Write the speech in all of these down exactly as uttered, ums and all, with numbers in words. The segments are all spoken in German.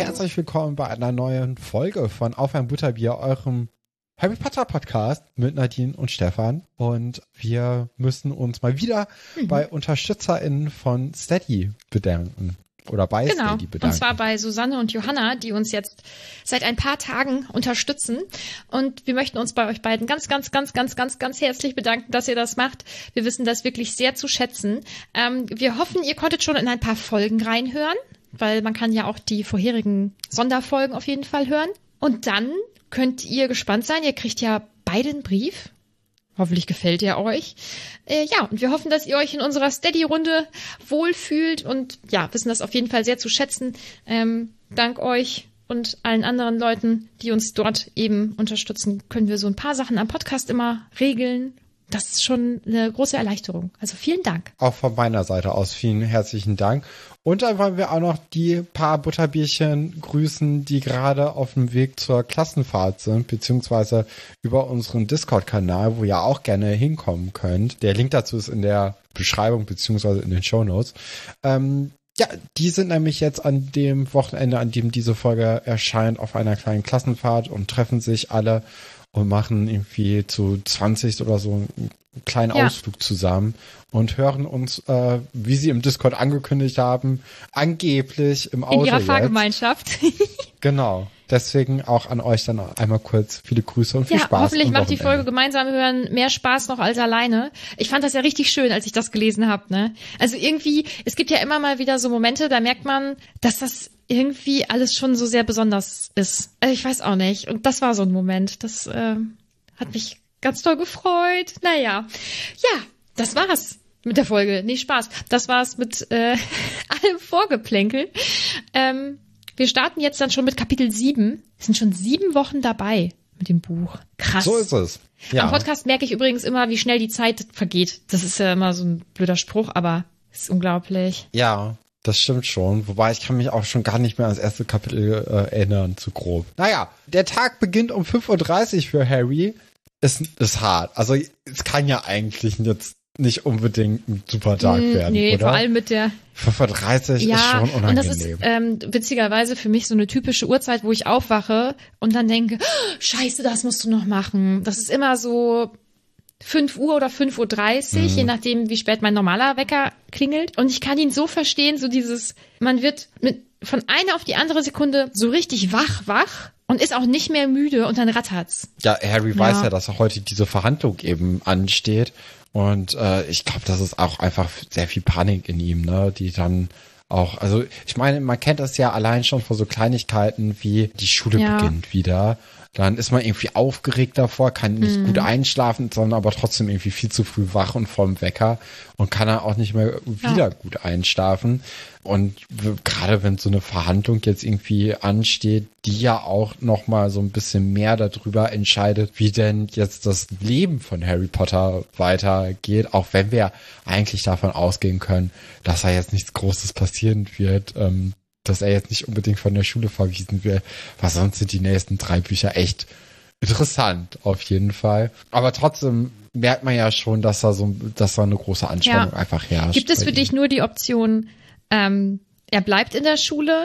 herzlich willkommen bei einer neuen Folge von Auf ein Butterbier, eurem Harry Potter Podcast mit Nadine und Stefan. Und wir müssen uns mal wieder mhm. bei UnterstützerInnen von Steady bedanken. Oder bei genau. Steady bedanken. Und zwar bei Susanne und Johanna, die uns jetzt seit ein paar Tagen unterstützen. Und wir möchten uns bei euch beiden ganz, ganz, ganz, ganz, ganz, ganz herzlich bedanken, dass ihr das macht. Wir wissen das wirklich sehr zu schätzen. Ähm, wir hoffen, ihr konntet schon in ein paar Folgen reinhören, weil man kann ja auch die vorherigen Sonderfolgen auf jeden Fall hören. Und dann könnt ihr gespannt sein. Ihr kriegt ja beide einen Brief. Hoffentlich gefällt er euch. Äh, ja, und wir hoffen, dass ihr euch in unserer Steady-Runde wohlfühlt und ja, wissen das auf jeden Fall sehr zu schätzen. Ähm, dank euch und allen anderen Leuten, die uns dort eben unterstützen, können wir so ein paar Sachen am Podcast immer regeln. Das ist schon eine große Erleichterung. Also vielen Dank. Auch von meiner Seite aus vielen herzlichen Dank. Und dann wollen wir auch noch die paar Butterbierchen grüßen, die gerade auf dem Weg zur Klassenfahrt sind, beziehungsweise über unseren Discord-Kanal, wo ihr auch gerne hinkommen könnt. Der Link dazu ist in der Beschreibung, beziehungsweise in den Shownotes. Ähm, ja, die sind nämlich jetzt an dem Wochenende, an dem diese Folge erscheint, auf einer kleinen Klassenfahrt und treffen sich alle und machen irgendwie zu zwanzig oder so einen kleinen ja. Ausflug zusammen und hören uns, äh, wie sie im Discord angekündigt haben, angeblich im Auto in ihrer jetzt. Fahrgemeinschaft. Genau. Deswegen auch an euch dann einmal kurz viele Grüße und viel ja, Spaß. Hoffentlich macht die Folge gemeinsam hören mehr Spaß noch als alleine. Ich fand das ja richtig schön, als ich das gelesen habe. Ne? Also irgendwie, es gibt ja immer mal wieder so Momente, da merkt man, dass das irgendwie alles schon so sehr besonders ist. Also ich weiß auch nicht. Und das war so ein Moment. Das äh, hat mich ganz toll gefreut. Naja, ja, das war's mit der Folge. Nee, Spaß. Das war's mit äh, allem Vorgeplänkel. Ähm, wir starten jetzt dann schon mit Kapitel sieben. Wir sind schon sieben Wochen dabei mit dem Buch. Krass. So ist es. Ja. Am Podcast merke ich übrigens immer, wie schnell die Zeit vergeht. Das ist ja immer so ein blöder Spruch, aber es ist unglaublich. Ja, das stimmt schon. Wobei ich kann mich auch schon gar nicht mehr ans erste Kapitel äh, erinnern, zu grob. Naja, der Tag beginnt um fünf Uhr dreißig für Harry. Ist, ist hart. Also es kann ja eigentlich jetzt nicht unbedingt ein super Tag mm, werden, nee, oder? Vor allem mit der fünf Uhr dreißig ja, ist schon unangenehm. Und das ist ähm, witzigerweise für mich so eine typische Uhrzeit, wo ich aufwache und dann denke, oh, scheiße, das musst du noch machen. Das ist immer so fünf Uhr oder fünf Uhr dreißig, mm. je nachdem, wie spät mein normaler Wecker klingelt. Und ich kann ihn so verstehen, so dieses, man wird mit von einer auf die andere Sekunde so richtig wach, wach. Und ist auch nicht mehr müde und dann rattert's. Ja, Harry ja. weiß ja, dass heute diese Verhandlung eben ansteht. Und äh, ich glaube, das ist auch einfach sehr viel Panik in ihm, ne? Die dann auch, also ich meine, man kennt das ja allein schon von so Kleinigkeiten wie die Schule ja. beginnt wieder. Dann ist man irgendwie aufgeregt davor, kann nicht mhm. gut einschlafen, sondern aber trotzdem irgendwie viel zu früh wach und vorm Wecker und kann dann auch nicht mehr wieder ja. gut einschlafen. Und gerade wenn so eine Verhandlung jetzt irgendwie ansteht, die ja auch noch mal so ein bisschen mehr darüber entscheidet, wie denn jetzt das Leben von Harry Potter weitergeht, auch wenn wir eigentlich davon ausgehen können, dass da jetzt nichts Großes passieren wird, ähm, dass er jetzt nicht unbedingt von der Schule verwiesen wird, weil sonst sind die nächsten drei Bücher echt interessant, auf jeden Fall. Aber trotzdem merkt man ja schon, dass da so, dass da eine große Anspannung ja. einfach herrscht. Gibt es für dich nur die Option, ähm, er bleibt in der Schule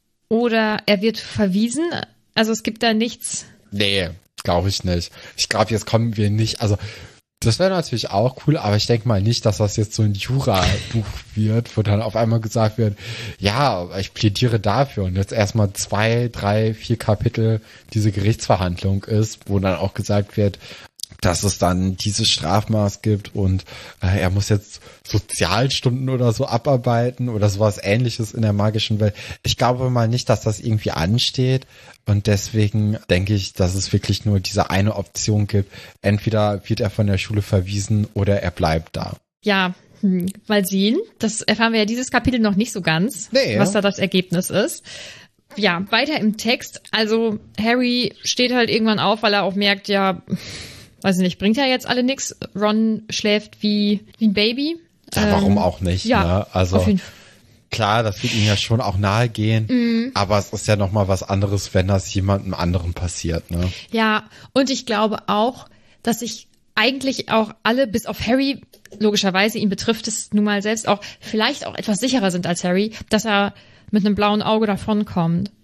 oder er wird verwiesen? Also es gibt da nichts. Nee, glaube ich nicht. Ich glaube, jetzt kommen wir nicht, also das wäre natürlich auch cool, aber ich denke mal nicht, dass das jetzt so ein Jura-Buch wird, wo dann auf einmal gesagt wird, ja, ich plädiere dafür und jetzt erstmal zwei, drei, vier Kapitel diese Gerichtsverhandlung ist, wo dann auch gesagt wird, dass es dann dieses Strafmaß gibt und äh, er muss jetzt Sozialstunden oder so abarbeiten oder sowas Ähnliches in der magischen Welt. Ich glaube mal nicht, dass das irgendwie ansteht und deswegen denke ich, dass es wirklich nur diese eine Option gibt. Entweder wird er von der Schule verwiesen oder er bleibt da. Ja, hm, mal sehen. Das erfahren wir ja dieses Kapitel noch nicht so ganz, nee, was da das Ergebnis ist. Ja, weiter im Text. Also Harry steht halt irgendwann auf, weil er auch merkt, ja, weiß ich nicht, bringt ja jetzt alle nix. Ron schläft wie, wie ein Baby. Ja, ähm, warum auch nicht? Ja, ne? Also auf jeden Fall. Klar, das wird ihm ja schon auch nahe gehen, mm. aber es ist ja nochmal was anderes, wenn das jemandem anderen passiert, ne? Ja, und ich glaube auch, dass sich eigentlich auch alle, bis auf Harry, logischerweise, ihn betrifft es nun mal selbst auch, vielleicht auch etwas sicherer sind als Harry, dass er mit einem blauen Auge davonkommt.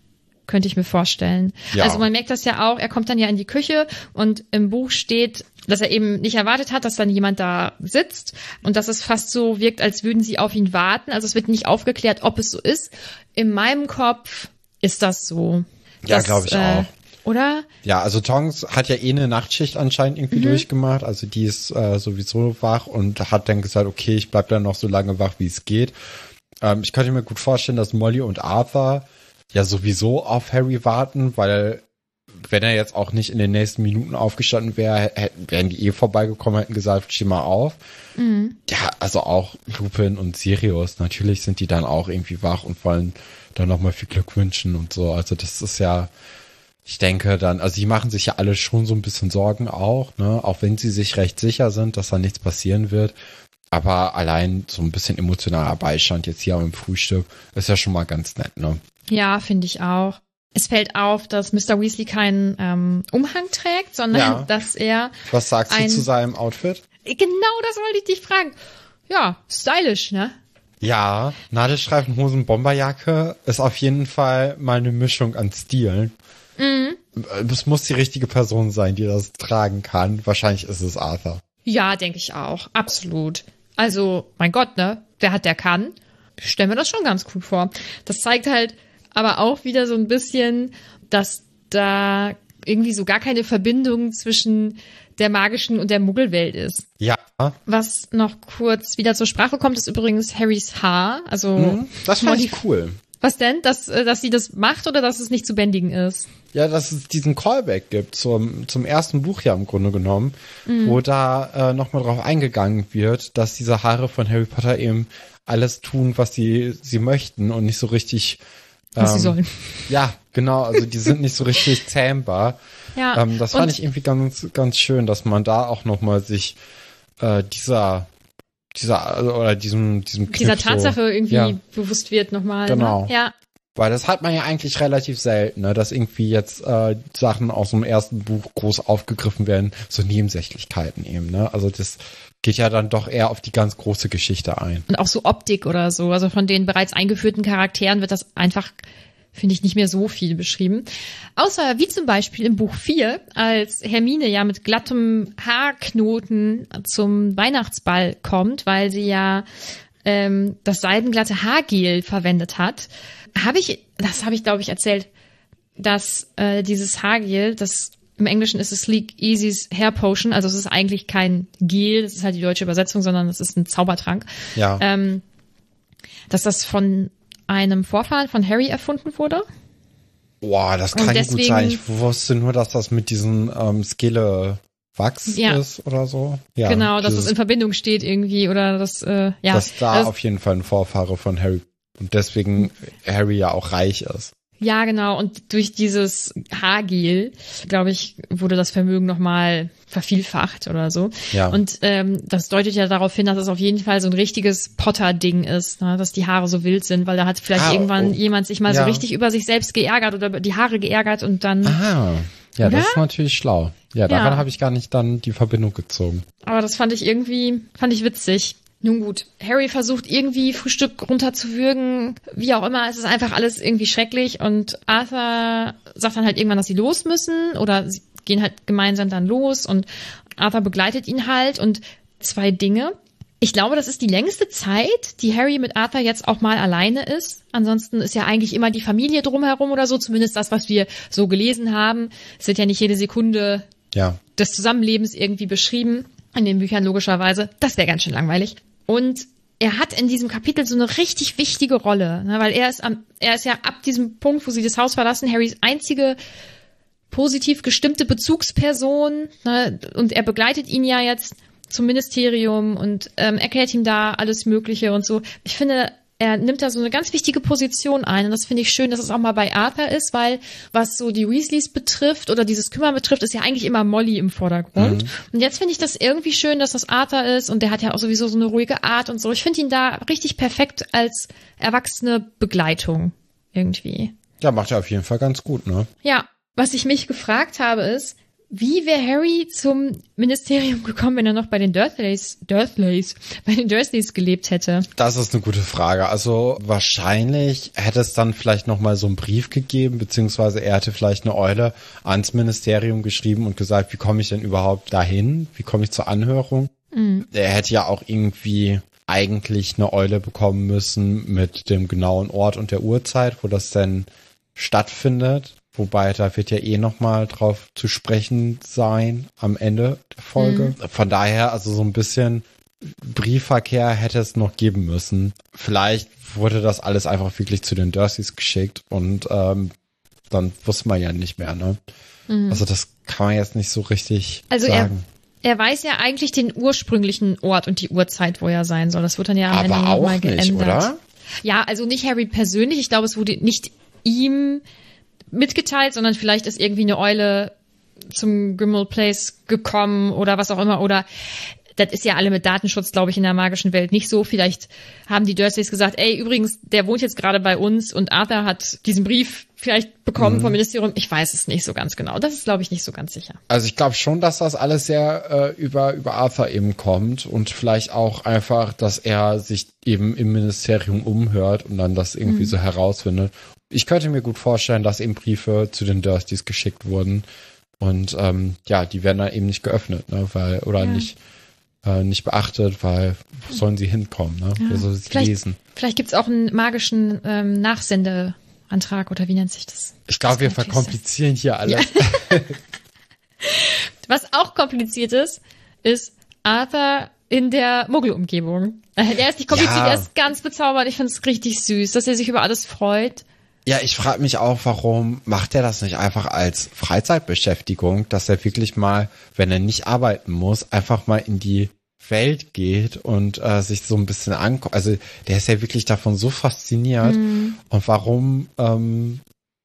könnte ich mir vorstellen. Ja. Also man merkt das ja auch, er kommt dann ja in die Küche und im Buch steht, dass er eben nicht erwartet hat, dass dann jemand da sitzt und dass es fast so wirkt, als würden sie auf ihn warten. Also es wird nicht aufgeklärt, ob es so ist. In meinem Kopf ist das so. Ja, dass, glaube ich äh, auch. Oder? Ja, also Tonks hat ja eh eine Nachtschicht anscheinend irgendwie mhm. durchgemacht. Also die ist äh, sowieso wach und hat dann gesagt, okay, ich bleib dann noch so lange wach, wie es geht. Ähm, ich könnte mir gut vorstellen, dass Molly und Arthur ja sowieso auf Harry warten, weil wenn er jetzt auch nicht in den nächsten Minuten aufgestanden wäre, hätten, wären die eh vorbeigekommen, hätten gesagt, steh mal auf. Mhm. Ja, also auch Lupin und Sirius, natürlich sind die dann auch irgendwie wach und wollen dann nochmal viel Glück wünschen und so. Also das ist ja, ich denke dann, also die machen sich ja alle schon so ein bisschen Sorgen auch, ne, auch wenn sie sich recht sicher sind, dass da nichts passieren wird. Aber allein so ein bisschen emotionaler Beistand jetzt hier im Frühstück ist ja schon mal ganz nett, ne? Ja, finde ich auch. Es fällt auf, dass Mister Weasley keinen ähm, Umhang trägt, sondern ja. dass er Was sagst ein, du zu seinem Outfit? Genau, das wollte ich dich fragen. Ja, stylisch, ne? Ja, Nadelstreifenhosen, Bomberjacke ist auf jeden Fall mal eine Mischung an Stilen. Mhm. Es muss die richtige Person sein, die das tragen kann. Wahrscheinlich ist es Arthur. Ja, denke ich auch. Absolut. Also, mein Gott, ne? Wer hat, der kann. Ich stelle mir das schon ganz cool vor. Das zeigt halt aber auch wieder so ein bisschen, dass da irgendwie so gar keine Verbindung zwischen der magischen und der Muggelwelt ist. Ja. Was noch kurz wieder zur Sprache kommt, ist übrigens Harrys Haar. Also mhm, das fand ich cool. Was denn? Dass, dass sie das macht oder dass es nicht zu bändigen ist? Ja, dass es diesen Callback gibt zum, zum ersten Buch ja im Grunde genommen, mhm. wo da äh, nochmal drauf eingegangen wird, dass diese Haare von Harry Potter eben alles tun, was sie, sie möchten und nicht so richtig was ähm, sie sollen. Ja, genau, also die sind nicht so richtig zähmbar. Ja, ähm, das fand ich irgendwie ganz, ganz schön, dass man da auch nochmal sich äh, dieser dieser oder diesem diesem Kniff dieser Tatsache so, irgendwie ja. bewusst wird nochmal. Genau. Ne? Ja. Weil das hat man ja eigentlich relativ selten, ne, dass irgendwie jetzt äh, Sachen aus dem ersten Buch groß aufgegriffen werden, so Nebensächlichkeiten eben, ne? Also das geht ja dann doch eher auf die ganz große Geschichte ein. Und auch so Optik oder so, also von den bereits eingeführten Charakteren wird das einfach, finde ich, nicht mehr so viel beschrieben. Außer wie zum Beispiel im Buch vier, als Hermine ja mit glattem Haarknoten zum Weihnachtsball kommt, weil sie ja ähm, das seidenglatte Haargel verwendet hat. Habe ich, das habe ich, glaube ich, erzählt, dass äh, dieses Haargel, das im Englischen ist es Sleek Easy's Hair Potion, also es ist eigentlich kein Gel, das ist halt die deutsche Übersetzung, sondern es ist ein Zaubertrank. Ja. Ähm, dass das von einem Vorfahren von Harry erfunden wurde. Boah, das kann deswegen, gut sein. Ich wusste nur, dass das mit diesem ähm, Skele Wachs ja. ist oder so. Ja, genau, dass dieses, das in Verbindung steht irgendwie oder das, äh, ja. Dass da also, auf jeden Fall ein Vorfahre von Harry und deswegen Harry ja auch reich ist. Ja, genau. Und durch dieses Haargel, glaube ich, wurde das Vermögen nochmal vervielfacht oder so. Ja. Und ähm, das deutet ja darauf hin, dass es auf jeden Fall so ein richtiges Potter-Ding ist, ne? Dass die Haare so wild sind, weil da hat vielleicht ah, irgendwann oh. jemand sich mal ja. so richtig über sich selbst geärgert oder über die Haare geärgert und dann... Aha. Ja, oder? Das ist natürlich schlau. Ja, daran ja. habe ich gar nicht dann die Verbindung gezogen. Aber das fand ich irgendwie, fand ich witzig. Nun gut, Harry versucht irgendwie Frühstück runterzuwürgen, wie auch immer, es ist einfach alles irgendwie schrecklich und Arthur sagt dann halt irgendwann, dass sie los müssen oder sie gehen halt gemeinsam dann los und Arthur begleitet ihn halt und zwei Dinge. Ich glaube, das ist die längste Zeit, die Harry mit Arthur jetzt auch mal alleine ist. Ansonsten ist ja eigentlich immer die Familie drumherum oder so, zumindest das, was wir so gelesen haben. Es wird ja nicht jede Sekunde ja. des Zusammenlebens irgendwie beschrieben. In den Büchern logischerweise. Das wäre ganz schön langweilig. Und er hat in diesem Kapitel so eine richtig wichtige Rolle, ne, weil er ist am, er ist ja ab diesem Punkt, wo sie das Haus verlassen, Harrys einzige positiv gestimmte Bezugsperson, ne, und er begleitet ihn ja jetzt zum Ministerium und ähm, erklärt ihm da alles Mögliche und so. Ich finde, er nimmt da so eine ganz wichtige Position ein und das finde ich schön, dass es auch mal bei Arthur ist, weil was so die Weasleys betrifft oder dieses Kümmern betrifft, ist ja eigentlich immer Molly im Vordergrund. Mhm. Und jetzt finde ich das irgendwie schön, dass das Arthur ist und der hat ja auch sowieso so eine ruhige Art und so. Ich finde ihn da richtig perfekt als erwachsene Begleitung irgendwie. Ja, macht er auf jeden Fall ganz gut, ne? Ja, was ich mich gefragt habe ist, wie wäre Harry zum Ministerium gekommen, wenn er noch bei den Dursleys, Dursleys, bei den Dursleys gelebt hätte? Das ist eine gute Frage. Also wahrscheinlich hätte es dann vielleicht noch mal so einen Brief gegeben, beziehungsweise er hätte vielleicht eine Eule ans Ministerium geschrieben und gesagt, wie komme ich denn überhaupt dahin? Wie komme ich zur Anhörung? Mhm. Er hätte ja auch irgendwie eigentlich eine Eule bekommen müssen mit dem genauen Ort und der Uhrzeit, wo das denn stattfindet. Wobei, da wird ja eh nochmal drauf zu sprechen sein am Ende der Folge. Mhm. Von daher, also so ein bisschen Briefverkehr hätte es noch geben müssen. Vielleicht wurde das alles einfach wirklich zu den Dursleys geschickt und ähm, dann wusste man ja nicht mehr, ne? Mhm. Also das kann man jetzt nicht so richtig also sagen. Er, er weiß ja eigentlich den ursprünglichen Ort und die Uhrzeit, wo er sein soll. Das wird dann ja am Aber Ende auch nochmal nicht, geändert. Oder? Ja, also nicht Harry persönlich. Ich glaube, es wurde nicht ihm mitgeteilt, sondern vielleicht ist irgendwie eine Eule zum Grimmauld Place gekommen oder was auch immer. Oder das ist ja alle mit Datenschutz, glaube ich, in der magischen Welt nicht so. Vielleicht haben die Dursleys gesagt, ey, übrigens, der wohnt jetzt gerade bei uns und Arthur hat diesen Brief vielleicht bekommen mhm. vom Ministerium. Ich weiß es nicht so ganz genau. Das ist, glaube ich, nicht so ganz sicher. Also ich glaube schon, dass das alles sehr äh, über über Arthur eben kommt und vielleicht auch einfach, dass er sich eben im Ministerium umhört und dann das irgendwie mhm. so herausfindet. Ich könnte mir gut vorstellen, dass eben Briefe zu den Dursleys geschickt wurden und ähm, ja, die werden dann eben nicht geöffnet, ne, weil oder ja. nicht äh, nicht beachtet, weil wo sollen sie hinkommen, ne? Ja. Wo soll sie vielleicht, lesen? Vielleicht gibt's auch einen magischen ähm, Nachsendeantrag oder wie nennt sich das? Ich glaube, wir verkomplizieren hier alles. Ja. Was auch kompliziert ist, ist Arthur in der Muggelumgebung. Er ist nicht kompliziert, ja. er ist ganz bezaubert. Ich finde es richtig süß, dass er sich über alles freut. Ja, ich frage mich auch, warum macht er das nicht einfach als Freizeitbeschäftigung, dass er wirklich mal, wenn er nicht arbeiten muss, einfach mal in die Welt geht und äh, sich so ein bisschen anguckt. Also der ist ja wirklich davon so fasziniert. Mhm. Und warum, ähm,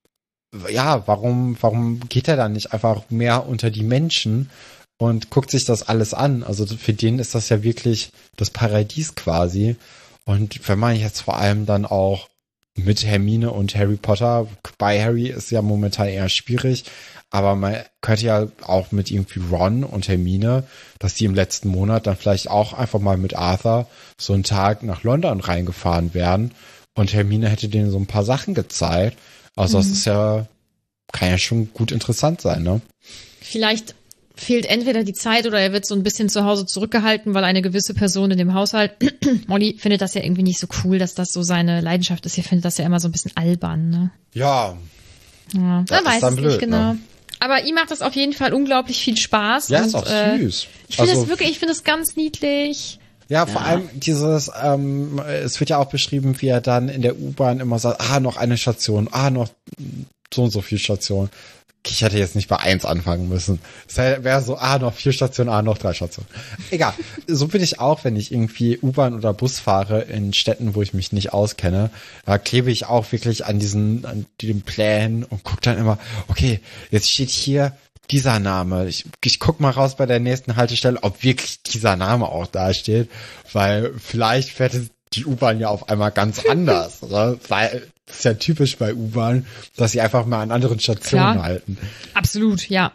ja, warum, warum geht er dann nicht einfach mehr unter die Menschen und guckt sich das alles an? Also für den ist das ja wirklich das Paradies quasi. Und wenn man jetzt vor allem dann auch mit Hermine und Harry Potter, bei Harry ist ja momentan eher schwierig, aber man könnte ja auch mit irgendwie Ron und Hermine, dass die im letzten Monat dann vielleicht auch einfach mal mit Arthur so einen Tag nach London reingefahren wären und Hermine hätte denen so ein paar Sachen gezeigt. Also mhm. das ist ja, kann ja schon gut interessant sein, ne? Vielleicht fehlt entweder die Zeit oder er wird so ein bisschen zu Hause zurückgehalten, weil eine gewisse Person in dem Haushalt, Molly findet das ja irgendwie nicht so cool, dass das so seine Leidenschaft ist. Ihr findet das ja immer so ein bisschen albern, ne? Ja. Ja, man weiß es nicht genau. Ne? Aber ihm macht das auf jeden Fall unglaublich viel Spaß. Ja, und, ist auch äh, süß. Ich finde also, es wirklich, ich finde es ganz niedlich. Ja, vor ja. allem dieses, ähm, es wird ja auch beschrieben, wie er dann in der U-Bahn immer sagt, ah, noch eine Station, ah, noch so und so viel Stationen. Ich hätte jetzt nicht bei eins anfangen müssen. Es wäre so, ah, noch vier Stationen, ah, noch drei Stationen. Egal. So bin ich auch, wenn ich irgendwie U-Bahn oder Bus fahre in Städten, wo ich mich nicht auskenne. Da klebe ich auch wirklich an diesen, an den Plänen und gucke dann immer, okay, jetzt steht hier dieser Name. Ich, ich guck mal raus bei der nächsten Haltestelle, ob wirklich dieser Name auch da steht, weil vielleicht fährt die U-Bahn ja auf einmal ganz anders, oder? Weil das ist ja typisch bei U-Bahn, dass sie einfach mal an anderen Stationen Klar. halten. Absolut, ja.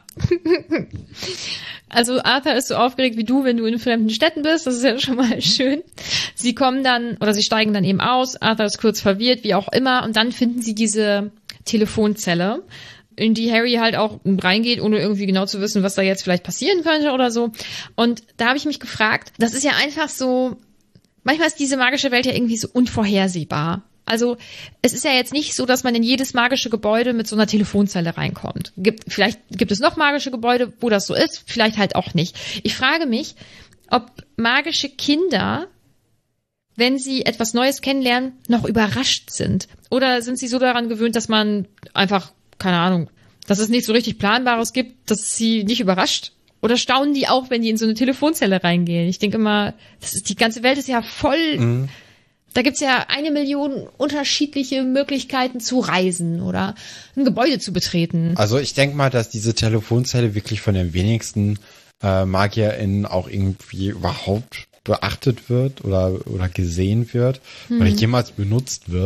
Also Arthur ist so aufgeregt wie du, wenn du in fremden Städten bist. Das ist ja schon mal schön. Sie kommen dann, oder sie steigen dann eben aus. Arthur ist kurz verwirrt, wie auch immer. Und dann finden sie diese Telefonzelle, in die Harry halt auch reingeht, ohne irgendwie genau zu wissen, was da jetzt vielleicht passieren könnte oder so. Und da habe ich mich gefragt, das ist ja einfach so, manchmal ist diese magische Welt ja irgendwie so unvorhersehbar. Also es ist ja jetzt nicht so, dass man in jedes magische Gebäude mit so einer Telefonzelle reinkommt. Gibt, vielleicht gibt es noch magische Gebäude, wo das so ist, vielleicht halt auch nicht. Ich frage mich, ob magische Kinder, wenn sie etwas Neues kennenlernen, noch überrascht sind. Oder sind sie so daran gewöhnt, dass man einfach, keine Ahnung, dass es nicht so richtig Planbares gibt, dass sie nicht überrascht? Oder staunen die auch, wenn die in so eine Telefonzelle reingehen? Ich denke immer, das ist, die ganze Welt ist ja voll... Mhm. Da gibt's ja eine Million unterschiedliche Möglichkeiten zu reisen oder ein Gebäude zu betreten. Also ich denke mal, dass diese Telefonzelle wirklich von den wenigsten äh, MagierInnen auch irgendwie überhaupt beachtet wird oder oder gesehen wird hm. oder jemals benutzt wird,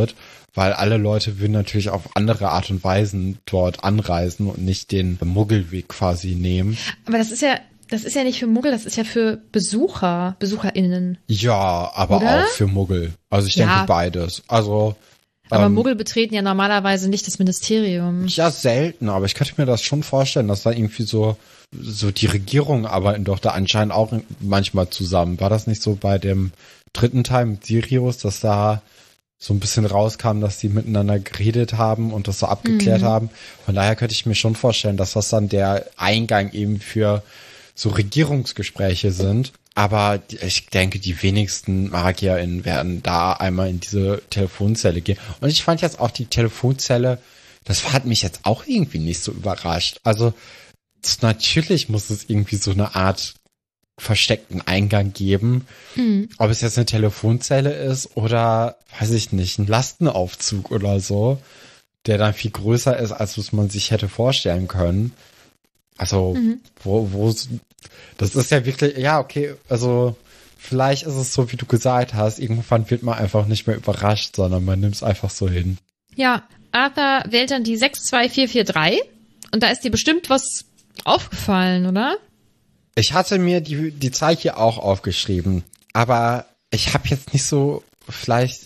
weil alle Leute würden natürlich auf andere Art und Weisen dort anreisen und nicht den Muggelweg quasi nehmen. Aber das ist ja, das ist ja nicht für Muggel, das ist ja für Besucher, BesucherInnen. Ja, aber Oder? auch für Muggel. Also ich Ja. denke beides. Also Aber ähm, Muggel betreten ja normalerweise nicht das Ministerium. ja, selten, aber ich könnte mir das schon vorstellen, dass da irgendwie so so die Regierungen arbeiten doch da anscheinend auch manchmal zusammen. War das nicht so bei dem dritten Teil mit Sirius, dass da so ein bisschen rauskam, dass die miteinander geredet haben und das so abgeklärt Mhm. haben? Von daher könnte ich mir schon vorstellen, dass das dann der Eingang eben für so Regierungsgespräche sind. Aber die- ich denke, die wenigsten MagierInnen werden da einmal in diese Telefonzelle gehen. Und ich fand jetzt auch die Telefonzelle, das hat mich jetzt auch irgendwie nicht so überrascht. Also s- natürlich muss es irgendwie so eine Art versteckten Eingang geben. Mhm. Ob es jetzt eine Telefonzelle ist oder, weiß ich nicht, ein Lastenaufzug oder so, der dann viel größer ist, als was man sich hätte vorstellen können. Also, Mhm. wo, wo, das ist ja wirklich, ja, okay, also, vielleicht ist es so, wie du gesagt hast, irgendwann wird man einfach nicht mehr überrascht, sondern man nimmt es einfach so hin. Ja, Arthur wählt dann die sechs zwei vier vier drei und da ist dir bestimmt was aufgefallen, oder? Ich hatte mir die, die Zahl hier auch aufgeschrieben, aber ich habe jetzt nicht so, vielleicht,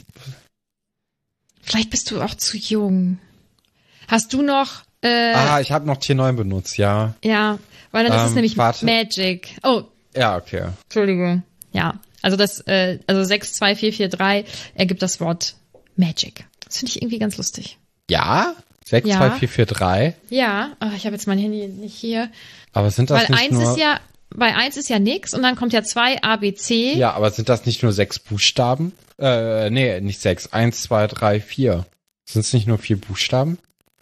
Vielleicht bist du auch zu jung. Hast du noch, äh, ah, ich habe noch Tier neun benutzt, ja. ja, weil dann ist es ähm, nämlich warte. Magic. Oh, Ja, okay. Entschuldigung. Ja, also das, äh, also sechs zwei vier vier drei ergibt das Wort Magic. Das finde ich irgendwie ganz lustig. Ja? sechs zwei vier vier drei? Ja, ach, ich habe jetzt mein Handy nicht hier. Aber sind das Weil nicht eins nur... ist ja, bei eins ist ja nix und dann kommt ja zwei A, B, C. Ja, aber sind das nicht nur sechs Buchstaben? Äh, nee, nicht sechs. Eins, zwei, drei, vier. Sind es nicht nur vier Buchstaben?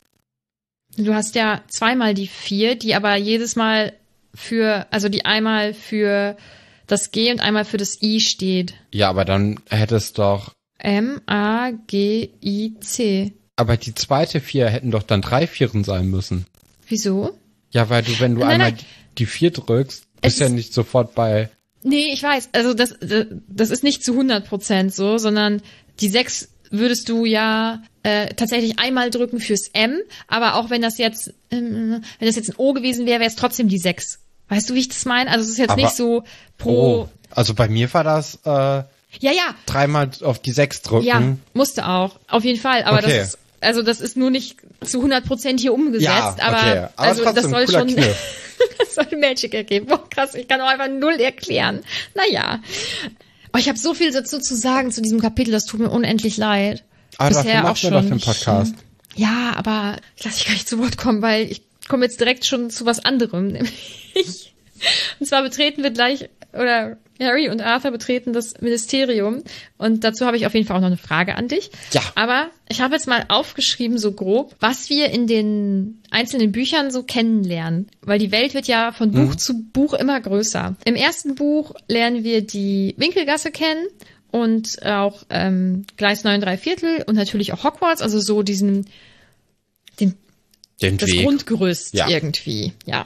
Du hast ja zweimal die vier, die aber jedes Mal für, also die einmal für das G und einmal für das I steht. Ja, aber dann hätte es doch... M, A, G, I, C. Aber die zweite vier hätten doch dann drei Vieren sein müssen. Wieso? Ja, weil du, wenn du Nein, einmal nein. die vier drückst, Es bist ja ist- nicht sofort bei... Nee, ich weiß. Also das, das ist nicht zu hundert Prozent so, sondern die sechs würdest du ja äh, tatsächlich einmal drücken fürs M, aber auch wenn das jetzt, ähm, wenn das jetzt ein O gewesen wäre, wäre es trotzdem die sechs. Weißt du, wie ich das meine? Also es ist jetzt Aber- nicht so pro... Oh, also bei mir war das äh, Ja, ja, dreimal auf die sechs drücken. ja, musste auch. Auf jeden Fall. Aber Okay. das ist, also das ist nur nicht zu hundert Prozent hier umgesetzt. Ja, aber, okay. Aber also das trotzdem, soll cooler schon, Kniff. das soll Magic ergeben. Boah, krass, ich kann auch einfach null erklären. Naja. Oh, ich habe so viel dazu zu sagen zu diesem Kapitel, das tut mir unendlich leid. Aber Bisher dafür auch machen wir schon. doch den Podcast. Ja, aber ich lasse dich gar nicht zu Wort kommen, weil ich komme jetzt direkt schon zu was anderem, nämlich. Und zwar betreten wir gleich, oder Harry und Arthur betreten das Ministerium. Und dazu habe ich auf jeden Fall auch noch eine Frage an dich. Ja. Aber ich habe jetzt mal aufgeschrieben, so grob, was wir in den einzelnen Büchern so kennenlernen. Weil die Welt wird ja von Buch Mhm. zu Buch immer größer. Im ersten Buch lernen wir die Winkelgasse kennen und auch ähm, Gleis neun drei Viertel und natürlich auch Hogwarts, also so diesen, den Den das Weg. Grundgerüst Ja. irgendwie, ja.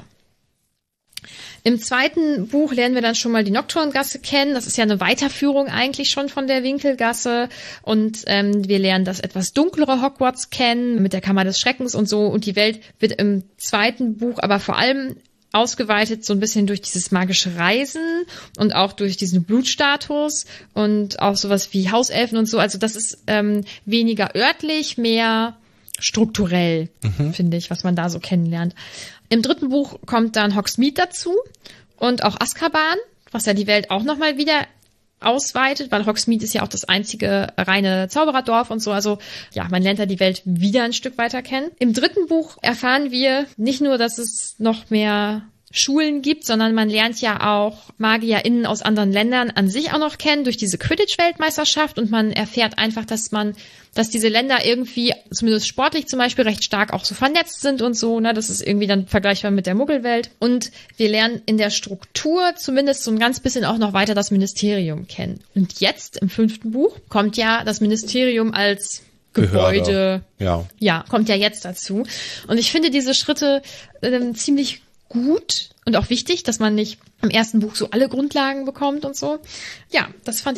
Im zweiten Buch lernen wir dann schon mal die Nocturngasse kennen. Das ist ja eine Weiterführung eigentlich schon von der Winkelgasse. Und ähm, wir lernen das etwas dunklere Hogwarts kennen mit der Kammer des Schreckens und so. Und die Welt wird im zweiten Buch aber vor allem ausgeweitet so ein bisschen durch dieses magische Reisen und auch durch diesen Blutstatus und auch sowas wie Hauselfen und so. Also das ist ähm, weniger örtlich, mehr strukturell, finde ich, was man da so kennenlernt. Im dritten Buch kommt dann Hogsmeade dazu und auch Azkaban, was ja die Welt auch nochmal wieder ausweitet, weil Hogsmeade ist ja auch das einzige reine Zaubererdorf und so. Also ja, man lernt da die Welt wieder ein Stück weiter kennen. Im dritten Buch erfahren wir nicht nur, dass es noch mehr Schulen gibt, sondern man lernt ja auch MagierInnen aus anderen Ländern an sich auch noch kennen durch diese Quidditch-Weltmeisterschaft und man erfährt einfach, dass man, dass diese Länder irgendwie, zumindest sportlich zum Beispiel, recht stark auch so vernetzt sind und so, ne, das ist irgendwie dann vergleichbar mit der Muggelwelt. Und wir lernen in der Struktur zumindest so ein ganz bisschen auch noch weiter das Ministerium kennen. Und jetzt im fünften Buch kommt ja das Ministerium als Gebäude. Behörde. Ja. Ja, kommt ja jetzt dazu. Und ich finde diese Schritte ähm, ziemlich gut und auch wichtig, dass man nicht im ersten Buch so alle Grundlagen bekommt und so. Ja, das fand ich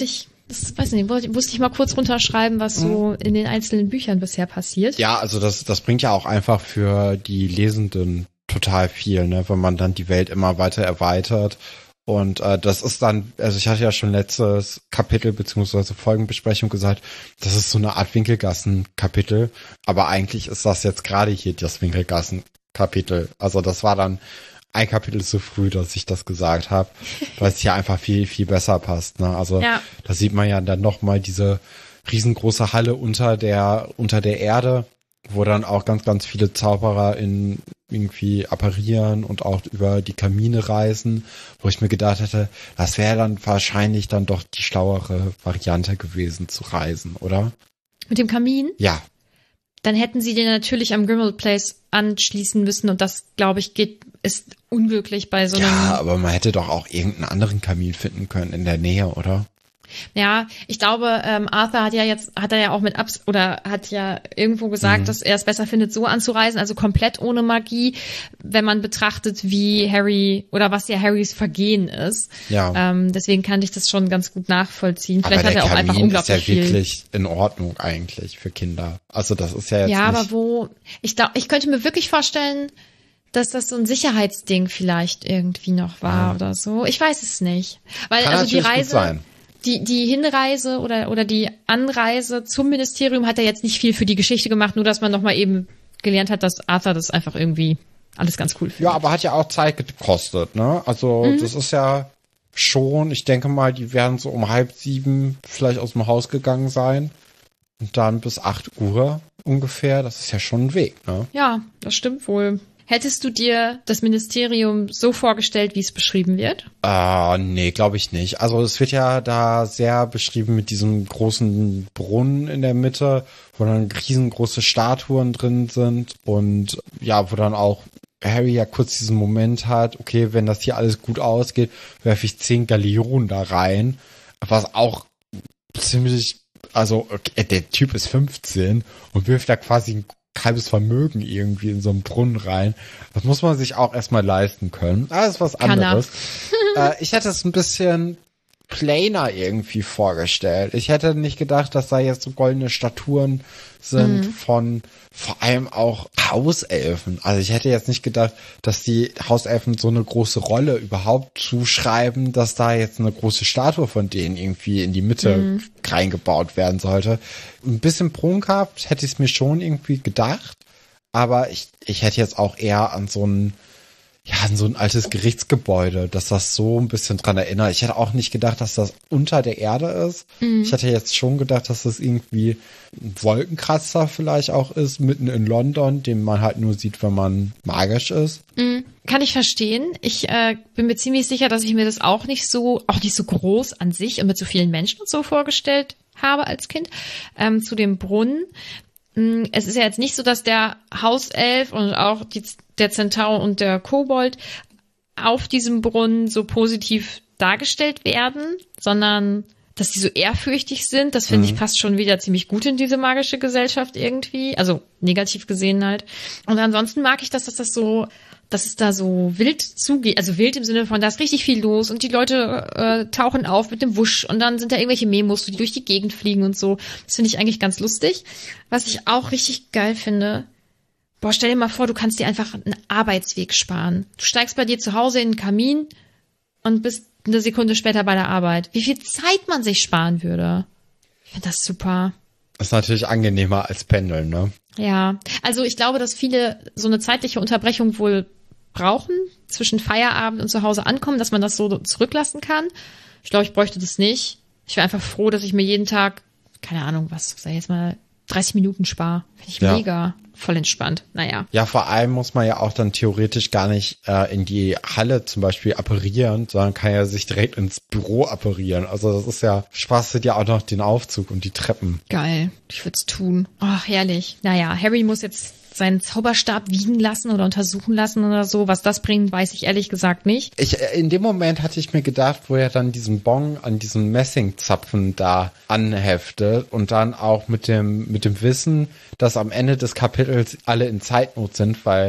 Das weiß nicht, wollte- musste ich mal kurz runterschreiben, was so in den einzelnen Büchern bisher passiert. Ja, also das, das bringt ja auch einfach für die Lesenden total viel, ne, wenn man dann die Welt immer weiter erweitert. Und äh, das ist dann, also ich hatte ja schon letztes Kapitel beziehungsweise Folgenbesprechung gesagt, das ist so eine Art Winkelgassen-Kapitel, aber eigentlich ist das jetzt gerade hier das Winkelgassen-Kapitel. Also das war dann ein Kapitel zu früh, dass ich das gesagt habe, weil es hier einfach viel, viel besser passt. Ne? Also Ja. da sieht man ja dann nochmal diese riesengroße Halle unter der, unter der Erde, wo dann auch ganz, ganz viele Zauberer in irgendwie apparieren und auch über die Kamine reisen, wo ich mir gedacht hätte, das wäre dann wahrscheinlich dann doch die schlauere Variante gewesen zu reisen, oder? Mit dem Kamin, Ja, dann hätten sie den natürlich am Grimmauld Place anschließen müssen und das, glaube ich, geht, ist unmöglich bei so einem. ja, aber man hätte doch auch irgendeinen anderen Kamin finden können in der Nähe, oder? Ja, ich glaube, ähm, Arthur hat ja jetzt, hat er ja auch mit Abs oder hat ja irgendwo gesagt, Mhm. dass er es besser findet, so anzureisen, also komplett ohne Magie, wenn man betrachtet, wie Harry oder was ja Harrys Vergehen ist. Ja. Ähm, deswegen kann ich das schon ganz gut nachvollziehen. Vielleicht aber hat der er auch einfach Kamin ist unglaublich ja viel. wirklich in Ordnung eigentlich für Kinder. Also das ist ja jetzt Ja, nicht... aber wo, ich glaube, ich könnte mir wirklich vorstellen, dass das so ein Sicherheitsding vielleicht irgendwie noch war Ja. oder so. Ich weiß es nicht. Weil, Kann also die natürlich gut Reise, sein. die, die Hinreise oder, oder die Anreise zum Ministerium hat er jetzt nicht viel für die Geschichte gemacht, nur dass man nochmal eben gelernt hat, dass Arthur das einfach irgendwie alles ganz cool findet. Ja, aber hat ja auch Zeit gekostet, ne? Also das ist ja schon, ich denke mal, die werden so um halb sieben vielleicht aus dem Haus gegangen sein und dann bis acht Uhr ungefähr. Das ist ja schon ein Weg, ne? Ja, das stimmt wohl. Hättest du dir das Ministerium so vorgestellt, wie es beschrieben wird? Äh, nee, glaube ich nicht. Also es wird ja da sehr beschrieben mit diesem großen Brunnen in der Mitte, wo dann riesengroße Statuen drin sind und ja, wo dann auch Harry ja kurz diesen Moment hat, okay, wenn das hier alles gut ausgeht, werfe ich zehn Galeonen da rein, was auch ziemlich, also okay, der Typ ist fünfzehn und wirft da quasi ein halbes Vermögen irgendwie in so einen Brunnen rein. Das muss man sich auch erstmal leisten können. Das ist was Kann er. anderes. äh, ich hätte es ein bisschen plainer irgendwie vorgestellt. Ich hätte nicht gedacht, dass da jetzt so goldene Statuen sind Mhm. von vor allem auch Hauselfen. Also ich hätte jetzt nicht gedacht, dass die Hauselfen so eine große Rolle überhaupt zuschreiben, dass da jetzt eine große Statue von denen irgendwie in die Mitte Mhm. reingebaut werden sollte. Ein bisschen prunkhaft hätte ich es mir schon irgendwie gedacht, aber ich, ich hätte jetzt auch eher an so ein ja, an so ein altes Gerichtsgebäude, dass das so ein bisschen dran erinnert. Ich hätte auch nicht gedacht, dass das unter der Erde ist. Mhm. Ich hätte jetzt schon gedacht, dass das irgendwie ein Wolkenkratzer vielleicht auch ist, mitten in London, den man halt nur sieht, wenn man magisch ist. Mhm. Kann ich verstehen. Ich äh, bin mir ziemlich sicher, dass ich mir das auch nicht so, auch nicht so groß an sich und mit so vielen Menschen und so vorgestellt habe als Kind. Ähm, zu dem Brunnen. Mm, Es ist ja jetzt nicht so, dass der Hauself und auch die, der Zentaur und der Kobold auf diesem Brunnen so positiv dargestellt werden, sondern dass die so ehrfürchtig sind. Das finde ich passt schon wieder ziemlich gut in diese magische Gesellschaft irgendwie. Also negativ gesehen halt. Und ansonsten mag ich, dass das, das so, dass es da so wild zugeht. Also wild im Sinne von, da ist richtig viel los und die Leute äh, tauchen auf mit dem Wusch und dann sind da irgendwelche Memos, die durch die Gegend fliegen und so. Das finde ich eigentlich ganz lustig. Was ich auch richtig geil finde, boah, stell dir mal vor, du kannst dir einfach einen Arbeitsweg sparen. Du steigst bei dir zu Hause in den Kamin und bist eine Sekunde später bei der Arbeit. Wie viel Zeit man sich sparen würde. Ich finde das super. Ist natürlich angenehmer als Pendeln, ne? Ja, also ich glaube, dass viele so eine zeitliche Unterbrechung wohl brauchen, zwischen Feierabend und zu Hause ankommen, dass man das so zurücklassen kann. Ich glaube, ich bräuchte das nicht. Ich wäre einfach froh, dass ich mir jeden Tag, keine Ahnung, was, sag ich jetzt mal, dreißig Minuten spare. Finde ich Ja. mega. Voll entspannt. Naja. Ja, vor allem muss man ja auch dann theoretisch gar nicht äh, in die Halle zum Beispiel apparieren, sondern kann ja sich direkt ins Büro apparieren. Also das ist ja, sparst ja auch noch den Aufzug und die Treppen. Geil. Ich würde es tun. Ach, herrlich. Naja, Harry muss jetzt seinen Zauberstab wiegen lassen oder untersuchen lassen oder so. Was das bringt, weiß ich ehrlich gesagt nicht. Ich, äh, in dem Moment hatte ich mir gedacht, wo er dann diesen Bong an diesem Messingzapfen da anheftet und dann auch mit dem, mit dem Wissen, dass am Ende des Kapitels alle in Zeitnot sind, weil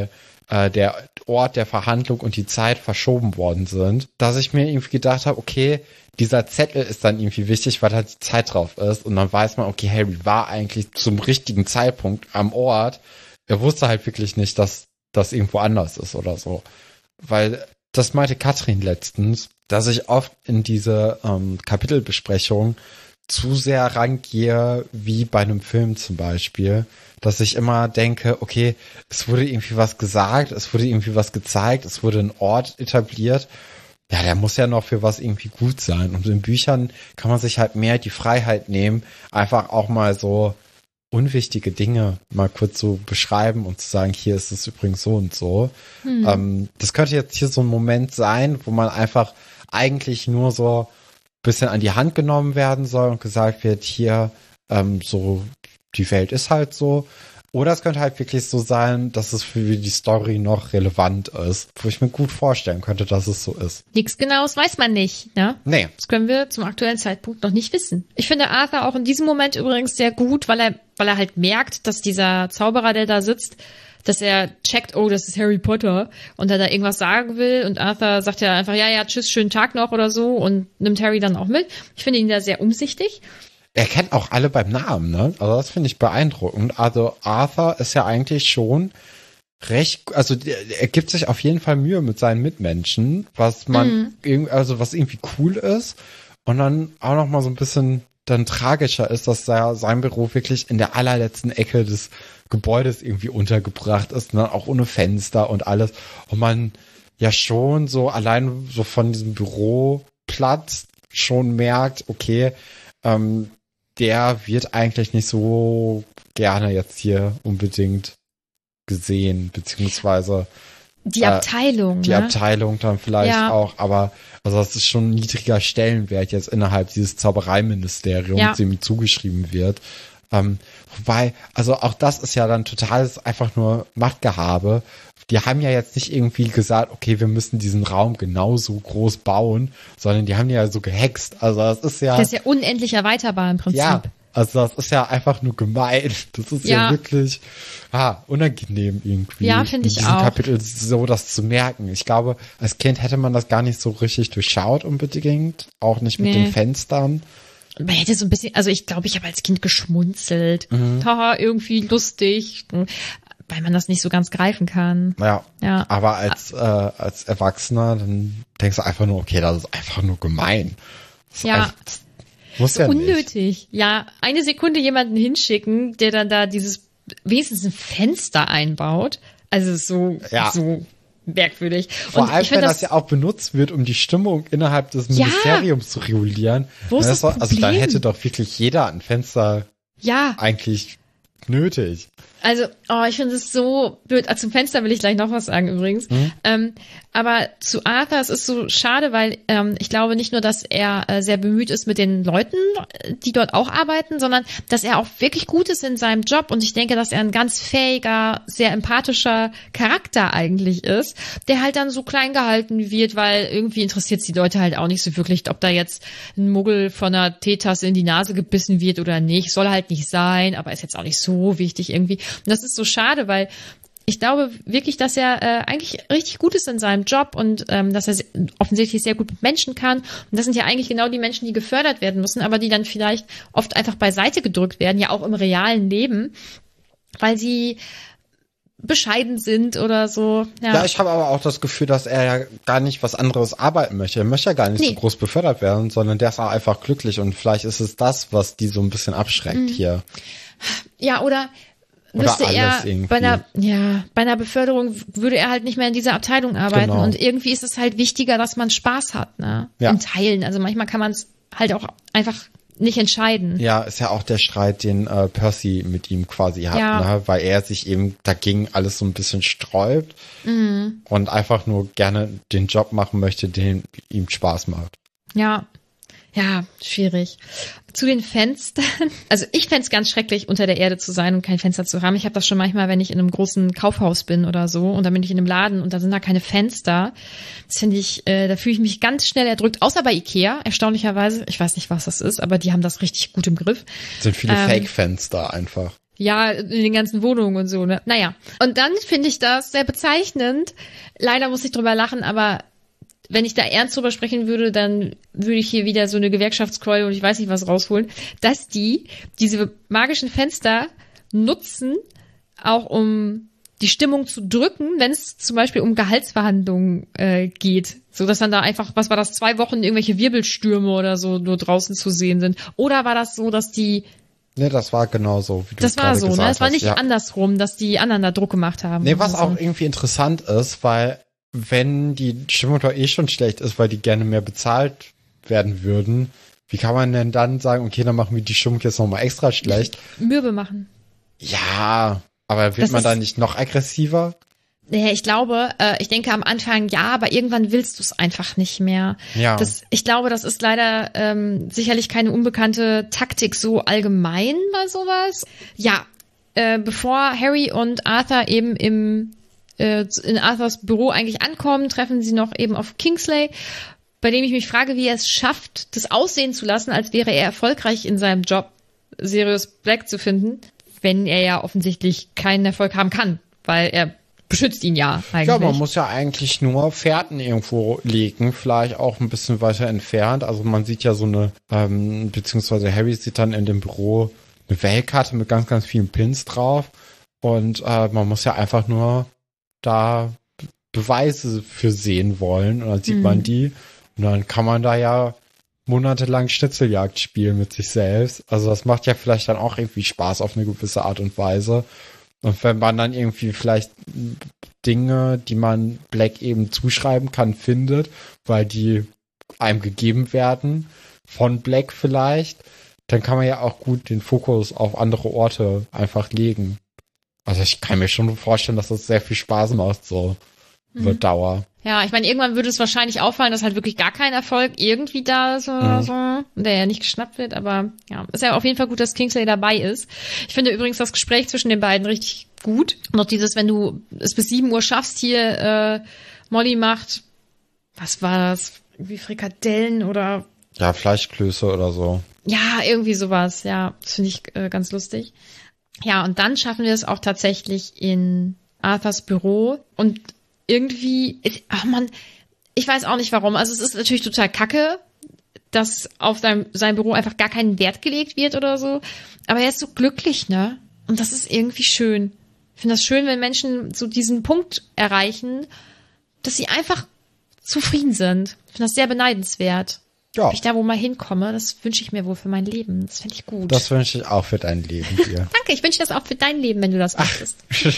äh, der Ort der Verhandlung und die Zeit verschoben worden sind, dass ich mir irgendwie gedacht habe, okay, dieser Zettel ist dann irgendwie wichtig, weil da die Zeit drauf ist und dann weiß man, okay, Harry war eigentlich zum richtigen Zeitpunkt am Ort. Er wusste halt wirklich nicht, dass das irgendwo anders ist oder so. Weil das meinte Katrin letztens, dass ich oft in diese ähm, Kapitelbesprechung zu sehr rangehe, wie bei einem Film zum Beispiel, dass ich immer denke, okay, es wurde irgendwie was gesagt, es wurde irgendwie was gezeigt, es wurde ein Ort etabliert. Ja, der muss ja noch für was irgendwie gut sein. Und in Büchern kann man sich halt mehr die Freiheit nehmen, einfach auch mal so unwichtige Dinge mal kurz so beschreiben und zu sagen, hier ist es übrigens so und so. Hm. Ähm, das könnte jetzt hier so ein Moment sein, wo man einfach eigentlich nur so ein bisschen an die Hand genommen werden soll und gesagt wird, hier, ähm, so, die Welt ist halt so. Oder es könnte halt wirklich so sein, dass es für die Story noch relevant ist, wo ich mir gut vorstellen könnte, dass es so ist. Nichts Genaues weiß man nicht, ne? Nee. Das können wir zum aktuellen Zeitpunkt noch nicht wissen. Ich finde Arthur auch in diesem Moment übrigens sehr gut, weil er, weil er halt merkt, dass dieser Zauberer, der da sitzt, dass er checkt, oh, das ist Harry Potter und er da irgendwas sagen will und Arthur sagt ja einfach, ja, ja, tschüss, schönen Tag noch oder so und nimmt Harry dann auch mit. Ich finde ihn da sehr umsichtig. Er kennt auch alle beim Namen, ne? Also das finde ich beeindruckend. Also Arthur ist ja eigentlich schon recht, also er gibt sich auf jeden Fall Mühe mit seinen Mitmenschen, was man, mhm. also was irgendwie cool ist und dann auch noch mal so ein bisschen dann tragischer ist, dass da sein Büro wirklich in der allerletzten Ecke des Gebäudes irgendwie untergebracht ist, ne? Auch ohne Fenster und alles. Und man ja schon so allein so von diesem Büroplatz schon merkt, okay, ähm, der wird eigentlich nicht so gerne jetzt hier unbedingt gesehen, beziehungsweise die Abteilung. Äh, die ne? Abteilung dann vielleicht ja. auch, aber also das ist schon ein niedriger Stellenwert jetzt innerhalb dieses Zaubereiministeriums, ja. dem ihm zugeschrieben wird. Ähm, wobei, also auch das ist ja dann totales einfach nur Machtgehabe. Die haben ja jetzt nicht irgendwie gesagt, okay, wir müssen diesen Raum genauso groß bauen, sondern die haben ja so gehext. Also das ist ja... Das ist ja unendlich erweiterbar im Prinzip. Ja, also das ist ja einfach nur gemein. Das ist ja, ja wirklich ah, unangenehm irgendwie. Ja, finde ich auch. In diesem Kapitel so das zu merken. Ich glaube, als Kind hätte man das gar nicht so richtig durchschaut unbedingt. Auch nicht mit nee. den Fenstern. Man hätte so ein bisschen, also ich glaube, ich habe als Kind geschmunzelt. Mhm. Haha, irgendwie lustig. Weil man das nicht so ganz greifen kann. Ja, ja. aber als, äh, als Erwachsener, dann denkst du einfach nur, okay, das ist einfach nur gemein. Das ja. Einfach, das muss ja unnötig. Nicht. Ja, eine Sekunde jemanden hinschicken, der dann da dieses, wenigstens ein Fenster einbaut. Also so, ja. so merkwürdig. Vor und allem, ich wenn das, das ja auch benutzt wird, um die Stimmung innerhalb des Ministeriums ja. zu regulieren. Wo ist das Problem? Also da hätte doch wirklich jeder ein Fenster ja. eigentlich nötig. Also, oh, ich finde es so blöd. Also, zum Fenster will ich gleich noch was sagen übrigens. Mhm. Ähm, aber zu Arthur, es ist so schade, weil ähm, ich glaube nicht nur, dass er äh, sehr bemüht ist mit den Leuten, die dort auch arbeiten, sondern dass er auch wirklich gut ist in seinem Job. Und ich denke, dass er ein ganz fähiger, sehr empathischer Charakter eigentlich ist, der halt dann so klein gehalten wird, weil irgendwie interessiert es die Leute halt auch nicht so wirklich, ob da jetzt ein Muggel von einer Teetasse in die Nase gebissen wird oder nicht. Soll halt nicht sein, aber ist jetzt auch nicht so wichtig irgendwie. Und das ist so schade, weil ich glaube wirklich, dass er äh, eigentlich richtig gut ist in seinem Job und ähm, dass er se- offensichtlich sehr gut mit Menschen kann. Und das sind ja eigentlich genau die Menschen, die gefördert werden müssen, aber die dann vielleicht oft einfach beiseite gedrückt werden, ja auch im realen Leben, weil sie bescheiden sind oder so. Ja, ja ich habe aber auch das Gefühl, dass er ja gar nicht was anderes arbeiten möchte. Er möchte ja gar nicht nee. so groß befördert werden, sondern der ist auch einfach glücklich und vielleicht ist es das, was die so ein bisschen abschreckt mhm. hier. Ja, oder Oder müsste alles er irgendwie. bei einer, ja, bei einer Beförderung würde er halt nicht mehr in dieser Abteilung arbeiten. Genau. Und irgendwie ist es halt wichtiger, dass man Spaß hat, ne? Ja. In Teilen. Also manchmal kann man es halt auch einfach nicht entscheiden. Ja, ist ja auch der Streit, den äh, Percy mit ihm quasi hat, Ja. ne? Weil er sich eben dagegen alles so ein bisschen sträubt Mhm. und einfach nur gerne den Job machen möchte, den ihm Spaß macht. Ja. Ja, schwierig. Zu den Fenstern. Also ich fänd's ganz schrecklich, unter der Erde zu sein und kein Fenster zu haben. Ich habe das schon manchmal, wenn ich in einem großen Kaufhaus bin oder so und dann bin ich in einem Laden und da sind da keine Fenster. Das finde ich, äh, da fühle ich mich ganz schnell erdrückt. Außer bei Ikea, erstaunlicherweise. Ich weiß nicht, was das ist, aber die haben das richtig gut im Griff. Es sind viele Ähm, Fake-Fenster einfach. Ja, in den ganzen Wohnungen und so, ne? Naja. Und dann finde ich das sehr bezeichnend. Leider muss ich drüber lachen, aber wenn ich da ernst drüber sprechen würde, dann würde ich hier wieder so eine Gewerkschaftskeule und ich weiß nicht was rausholen, dass die diese magischen Fenster nutzen, auch um die Stimmung zu drücken, wenn es zum Beispiel um Gehaltsverhandlungen äh, geht. So dass dann da einfach, was war das, zwei Wochen irgendwelche Wirbelstürme oder so nur draußen zu sehen sind. Oder war das so, dass die Nee, das war genau wie du Das war so, gesagt ne? Es war nicht hast, ja. andersrum, dass die anderen da Druck gemacht haben. Nee, was so. auch irgendwie interessant ist, weil wenn die Stimmung doch eh schon schlecht ist, weil die gerne mehr bezahlt werden würden, wie kann man denn dann sagen, okay, dann machen wir die Stimmung jetzt nochmal extra schlecht? Mürbe machen. Ja, aber wird Das man ist- da nicht noch aggressiver? Nee, ich glaube, äh, ich denke am Anfang ja, aber irgendwann willst du es einfach nicht mehr. Ja. Das, ich glaube, das ist leider ähm, sicherlich keine unbekannte Taktik so allgemein bei sowas. Ja, äh, bevor Harry und Arthur eben im äh, in Arthurs Büro eigentlich ankommen, treffen sie noch eben auf Kingsley, bei dem ich mich frage, wie er es schafft, das aussehen zu lassen, als wäre er erfolgreich in seinem Job, Sirius Black zu finden, wenn er ja offensichtlich keinen Erfolg haben kann, weil er beschützt ihn ja eigentlich. Ja, man muss ja eigentlich nur Fährten irgendwo legen, vielleicht auch ein bisschen weiter entfernt. Also man sieht ja so eine, ähm, beziehungsweise Harry sieht dann in dem Büro eine Weltkarte mit ganz, ganz vielen Pins drauf. Und äh, man muss ja einfach nur da Be- Beweise für sehen wollen. Und dann sieht Mhm. man die. Und dann kann man da ja monatelang Schnitzeljagd spielen mit sich selbst. Also das macht ja vielleicht dann auch irgendwie Spaß auf eine gewisse Art und Weise. Und wenn man dann irgendwie vielleicht Dinge, die man Black eben zuschreiben kann, findet, weil die einem gegeben werden, von Black vielleicht, dann kann man ja auch gut den Fokus auf andere Orte einfach legen. Also ich kann mir schon vorstellen, dass das sehr viel Spaß macht, so über Dauer. Ja, ich meine, irgendwann würde es wahrscheinlich auffallen, dass halt wirklich gar kein Erfolg irgendwie da ist oder Mhm. so, der ja nicht geschnappt wird, aber ja, ist ja auf jeden Fall gut, dass Kingsley dabei ist. Ich finde übrigens das Gespräch zwischen den beiden richtig gut. Noch dieses, wenn du es bis sieben Uhr schaffst, hier äh, Molly macht, was war das, irgendwie Frikadellen oder Ja, Fleischklöße oder so. ja, irgendwie sowas, ja, das finde ich äh, ganz lustig. Ja, und dann schaffen wir es auch tatsächlich in Arthurs Büro und irgendwie, ist, ach man, ich weiß auch nicht warum. Also es ist natürlich total kacke, dass auf seinem, sein Büro einfach gar keinen Wert gelegt wird oder so. Aber er ist so glücklich, ne? Und das ist irgendwie schön. Ich finde das schön, wenn Menschen so diesen Punkt erreichen, dass sie einfach zufrieden sind. Ich finde das sehr beneidenswert. Ja, Ob ich da wo mal hinkomme, das wünsche ich mir wohl für mein Leben. Das finde ich gut. das wünsche ich auch für dein Leben dir. Danke, ich wünsche das auch für dein Leben, wenn du das möchtest.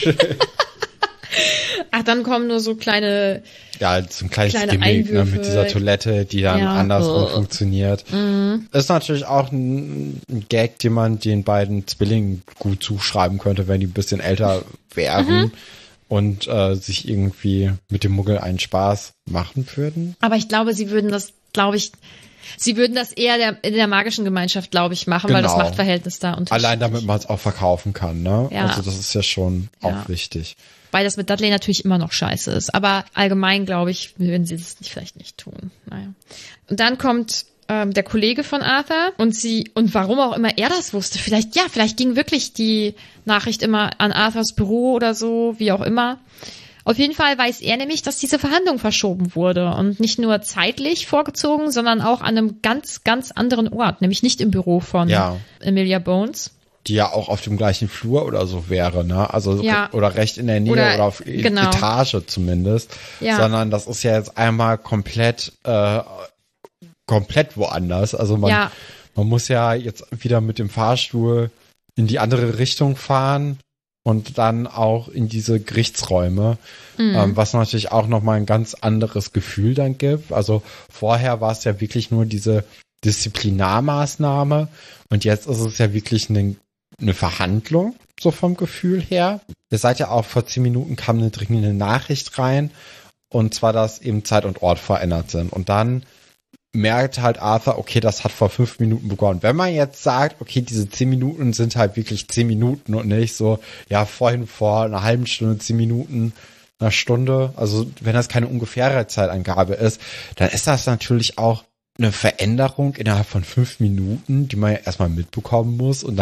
Ach, dann kommen nur so kleine, Ja, so ein kleines Kleine Gimmick ne, Einwürfe. mit dieser Toilette, die dann Ja. andersrum Oh. funktioniert. Ist natürlich auch ein, ein Gag, den man den beiden Zwillingen gut zuschreiben könnte, wenn die ein bisschen älter wären und äh, sich irgendwie mit dem Muggel einen Spaß machen würden. aber ich glaube, sie würden das, glaube ich, sie würden das eher der, in der magischen Gemeinschaft, glaube ich, machen, weil das Genau. Machtverhältnis da unterschiedlich. Allein damit man es auch verkaufen kann, ne? Ja. Also das ist ja schon Ja. auch wichtig. Weil das mit Dudley natürlich immer noch scheiße ist. Aber allgemein, glaube ich, würden sie das nicht, vielleicht nicht tun. Naja. Und dann kommt ähm, der Kollege von Arthur und sie, und warum auch immer er das wusste, vielleicht, ja, vielleicht ging wirklich die Nachricht immer an Arthurs Büro oder so, wie auch immer. Auf jeden Fall weiß er nämlich, dass diese Verhandlung verschoben wurde und nicht nur zeitlich vorgezogen, sondern auch an einem ganz, ganz anderen Ort, nämlich nicht im Büro von Ja. Emilia Bones. Die ja auch auf dem gleichen Flur oder so wäre, ne? Also Ja. oder recht in der Nähe Oder- oder, auf E- genau. Etage zumindest. Ja. Sondern das ist ja jetzt einmal komplett äh, komplett woanders. Also man, Ja. man muss ja jetzt wieder mit dem Fahrstuhl in die andere Richtung fahren und dann auch in diese Gerichtsräume, Mhm. ähm, was natürlich auch nochmal ein ganz anderes Gefühl dann gibt. Also vorher war es ja wirklich nur diese Disziplinarmaßnahme und jetzt ist es ja wirklich eine, eine Verhandlung, so vom Gefühl her. Ihr seid ja auch vor zehn Minuten kam eine dringende Nachricht rein und zwar, dass eben Zeit und Ort verändert sind und dann merkt halt Arthur, okay, das hat vor fünf Minuten begonnen. Wenn man jetzt sagt, okay, diese zehn Minuten sind halt wirklich zehn Minuten und nicht so, ja, vorhin vor einer halben Stunde, zehn Minuten, einer Stunde, also wenn das keine ungefähre Zeitangabe ist, dann ist das natürlich auch eine Veränderung innerhalb von fünf Minuten, die man ja erstmal mitbekommen muss und dann auch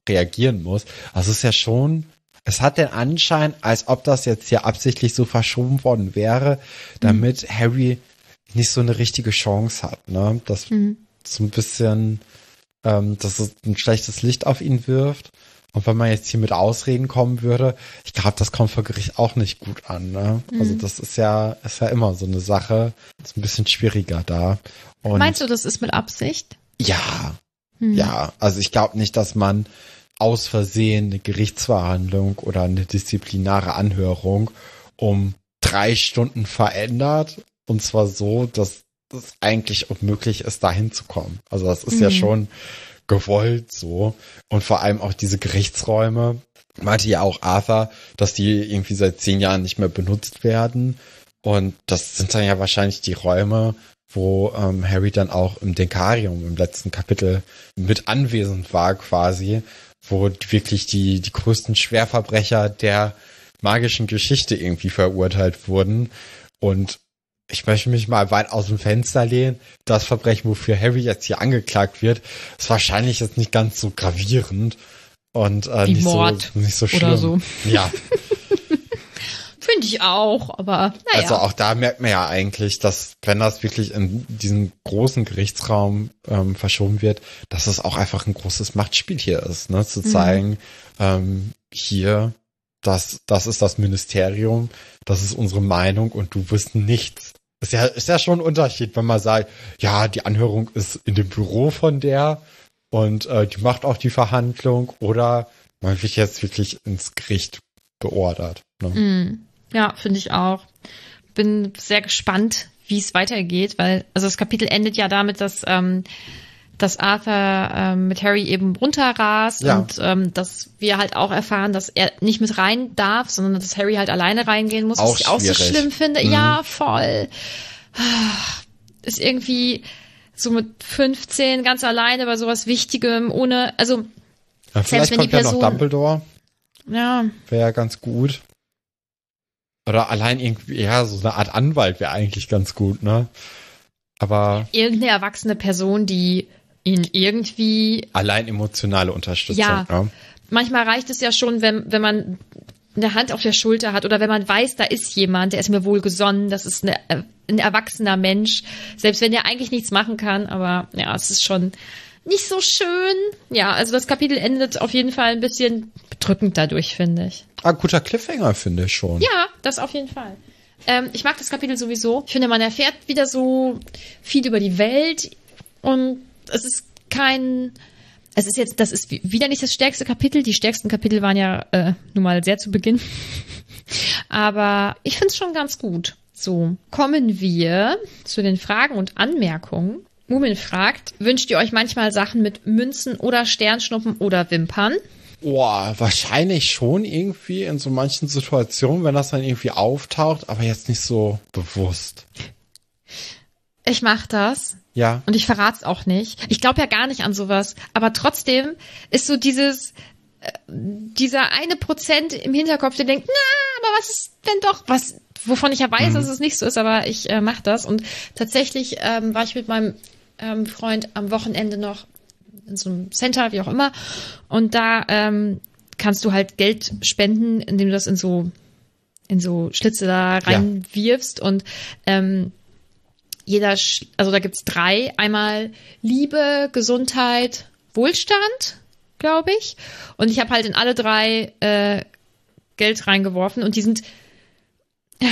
reagieren muss. Also es ist ja schon, es hat den Anschein, als ob das jetzt hier absichtlich so verschoben worden wäre, damit mhm. Harry nicht so eine richtige Chance hat, ne? Das mhm. so ein bisschen, ähm, dass es ein schlechtes Licht auf ihn wirft. Und wenn man jetzt hier mit Ausreden kommen würde, ich glaube, das kommt vor Gericht auch nicht gut an, ne? Mhm. Also das ist ja, ist ja immer so eine Sache. Ist ein bisschen schwieriger da. Und meinst du, das ist mit Absicht? Ja, mhm. ja. Also ich glaube nicht, dass man aus Versehen eine Gerichtsverhandlung oder eine disziplinare Anhörung um drei Stunden verändert. Und zwar so, dass es eigentlich unmöglich ist, da hinzukommen. Also das ist mhm. ja schon gewollt so. Und vor allem auch diese Gerichtsräume, meinte ja auch Arthur, dass die irgendwie seit zehn Jahren nicht mehr benutzt werden. Und das sind dann ja wahrscheinlich die Räume, wo ähm, Harry dann auch im Denkarium im letzten Kapitel mit anwesend war quasi, wo wirklich die, die größten Schwerverbrecher der magischen Geschichte irgendwie verurteilt wurden. Und ich möchte mich mal weit aus dem Fenster lehnen. Das Verbrechen, wofür Harry jetzt hier angeklagt wird, ist wahrscheinlich jetzt nicht ganz so gravierend und äh, nicht, Mord so, nicht so schlimm. Oder so. Ja. Finde ich auch, aber naja. Also auch da merkt man ja eigentlich, dass wenn das wirklich in diesen großen Gerichtsraum ähm, verschoben wird, dass es auch einfach ein großes Machtspiel hier ist, ne? Zu zeigen, mhm. ähm, hier, das, das ist das Ministerium, das ist unsere Meinung und du wirst nichts. Ist ja, ist ja schon ein Unterschied, wenn man sagt, ja, die Anhörung ist in dem Büro von der und äh, die macht auch die Verhandlung oder man wird jetzt wirklich ins Gericht beordert. Ne? Mm, ja, finde ich auch. Bin sehr gespannt, wie es weitergeht, weil also das Kapitel endet ja damit, dass ähm, dass Arthur ähm, mit Harry eben runterrast ja. und ähm, dass wir halt auch erfahren, dass er nicht mit rein darf, sondern dass Harry halt alleine reingehen muss, auch was ich auch so schlimm finde. Mhm. Ja, voll. Ist irgendwie so mit fünfzehn ganz alleine bei sowas Wichtigem, ohne, also ja, vielleicht kommt ja noch Dumbledore. Ja. Wäre ja ganz gut. Oder allein irgendwie, ja, so eine Art Anwalt wäre eigentlich ganz gut, ne? Aber irgendeine erwachsene Person, die ihn irgendwie allein emotionale Unterstützung. Ja, ja. Manchmal reicht es ja schon, wenn wenn man eine Hand auf der Schulter hat oder wenn man weiß, da ist jemand, der ist mir wohlgesonnen, das ist eine, ein erwachsener Mensch, selbst wenn er eigentlich nichts machen kann, aber ja, es ist schon nicht so schön. Ja, also das Kapitel endet auf jeden Fall ein bisschen bedrückend dadurch, finde ich. Ah, guter Cliffhanger, finde ich schon. Ja, das auf jeden Fall. Ähm, ich mag das Kapitel sowieso. Ich finde, man erfährt wieder so viel über die Welt und es ist kein, es ist jetzt, das ist wieder nicht das stärkste Kapitel. Die stärksten Kapitel waren ja äh, nun mal sehr zu Beginn. Aber ich finde es schon ganz gut. So, kommen wir zu den Fragen und Anmerkungen. Mumin fragt, wünscht ihr euch manchmal Sachen mit Münzen oder Sternschnuppen oder Wimpern? Boah, wahrscheinlich schon irgendwie in so manchen Situationen, wenn das dann irgendwie auftaucht, aber jetzt nicht so bewusst. Ich mach das. Ja. Und ich verrat's auch nicht. Ich glaube ja gar nicht an sowas. Aber trotzdem ist so dieses, äh, dieser eine Prozent im Hinterkopf, der denkt, na, aber was ist denn doch, was, wovon ich ja weiß, mhm. dass es nicht so ist, aber ich äh, mach das. Und tatsächlich ähm, war ich mit meinem ähm, Freund am Wochenende noch in so einem Center, wie auch immer. Und da ähm, kannst du halt Geld spenden, indem du das in so, in so Schlitze da reinwirfst. Ja. Und ähm, jeder, Sch- also da gibt's drei. Einmal Liebe, Gesundheit, Wohlstand, glaube ich. Und ich habe halt in alle drei äh, Geld reingeworfen. Und die sind, äh,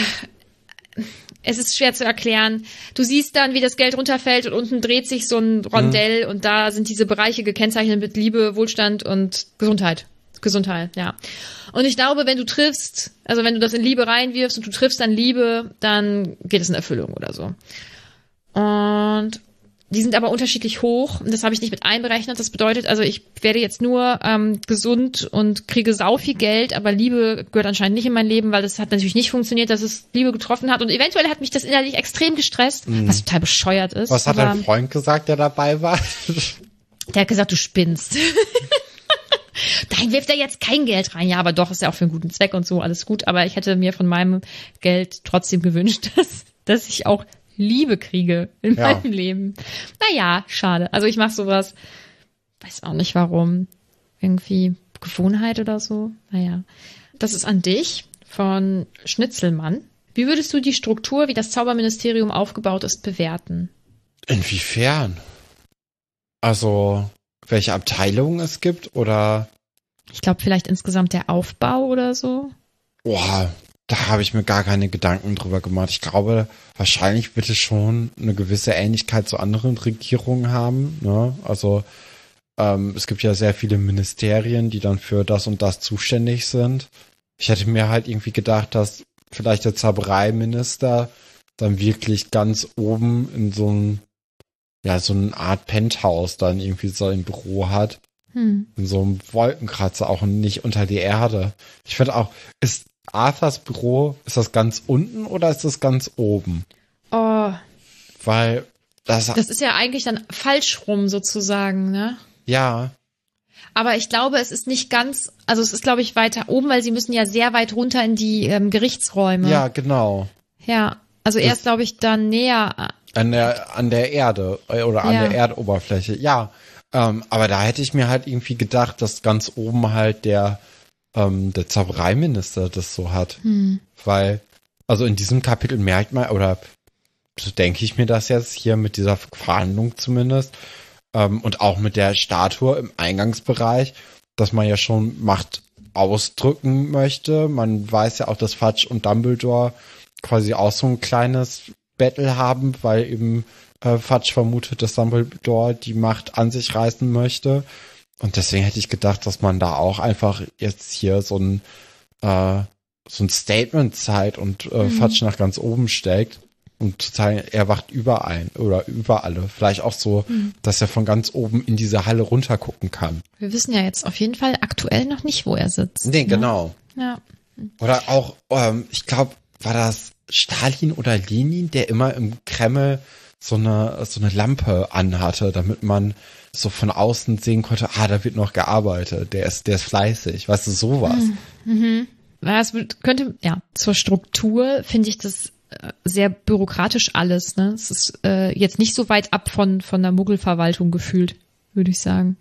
es ist schwer zu erklären. Du siehst dann, wie das Geld runterfällt und unten dreht sich so ein Rondell mhm. und da sind diese Bereiche gekennzeichnet mit Liebe, Wohlstand und Gesundheit. Gesundheit, ja. Und ich glaube, wenn du triffst, also wenn du das in Liebe reinwirfst und du triffst dann Liebe, dann geht es in Erfüllung oder so. Und die sind aber unterschiedlich hoch und das habe ich nicht mit einberechnet. Das bedeutet, also ich werde jetzt nur ähm, gesund und kriege sau viel Geld, aber Liebe gehört anscheinend nicht in mein Leben, weil das hat natürlich nicht funktioniert, dass es Liebe getroffen hat und eventuell hat mich das innerlich extrem gestresst, mhm. was total bescheuert ist. Was hat aber dein Freund gesagt, der dabei war? Der hat gesagt, du spinnst. Nein, wirft er jetzt kein Geld rein. Ja, aber doch, ist ja auch für einen guten Zweck und so, alles gut. Aber ich hätte mir von meinem Geld trotzdem gewünscht, dass, dass ich auch Liebe kriege in ja. meinem Leben. Naja, schade. Also ich mache sowas, weiß auch nicht warum. irgendwie Gewohnheit oder so. Naja. Das ist an dich von Schnitzelmann. Wie würdest du die Struktur, wie das Zauberministerium aufgebaut ist, bewerten? Inwiefern? Also, welche Abteilungen es gibt oder? Ich glaube, vielleicht insgesamt der Aufbau oder so. Boah, da habe ich mir gar keine Gedanken drüber gemacht. Ich glaube, wahrscheinlich wird es schon eine gewisse Ähnlichkeit zu anderen Regierungen haben. Ne? Also, ähm, es gibt ja sehr viele Ministerien, die dann für das und das zuständig sind. Ich hätte mir halt irgendwie gedacht, dass vielleicht der Zaubereiminister dann wirklich ganz oben in so ein, ja, so eine Art Penthouse dann irgendwie sein Büro hat. Hm. In so einem Wolkenkratzer auch und nicht unter die Erde. Ich finde auch, ist Arthurs Büro, ist das ganz unten oder ist das ganz oben? Oh. Weil das... Das ist ja eigentlich dann falsch rum sozusagen, ne? Ja. Aber ich glaube, es ist nicht ganz, also es ist, glaube ich, weiter oben, weil sie müssen ja sehr weit runter in die ähm, Gerichtsräume. Ja, genau. Ja, also er ist, glaube ich, dann näher an der an der Erde oder an ja. der Erdoberfläche. Ja, ähm, aber da hätte ich mir halt irgendwie gedacht, dass ganz oben halt der ähm, der Zaubereiminister das so hat. Hm. Weil, also in diesem Kapitel merkt man, oder so denke ich mir das jetzt hier mit dieser Verhandlung zumindest, ähm, und auch mit der Statue im Eingangsbereich, dass man ja schon Macht ausdrücken möchte. Man weiß ja auch, dass Fudge und Dumbledore quasi auch so ein kleines Battle haben, weil eben äh, Fudge vermutet, dass Dumbledore die Macht an sich reißen möchte. Und deswegen hätte ich gedacht, dass man da auch einfach jetzt hier so ein äh, so ein Statement zeigt und äh, mhm. Fudge nach ganz oben steckt. Und zu zeigen, er wacht überall oder über alle. Vielleicht auch so, mhm. dass er von ganz oben in diese Halle runter gucken kann. Wir wissen ja jetzt auf jeden Fall aktuell noch nicht, wo er sitzt. Nee, ne? Genau. Ja. Oder auch, ähm, ich glaube, war das Stalin oder Lenin, der immer im Kreml so eine so eine Lampe anhatte, damit man so von außen sehen konnte, ah, da wird noch gearbeitet, der ist, der ist fleißig, weißt du, sowas. Mhm. Das könnte, ja, zur Struktur finde ich das sehr bürokratisch alles, ne? Es ist äh, jetzt nicht so weit ab von von der Muggelverwaltung gefühlt, würde ich sagen.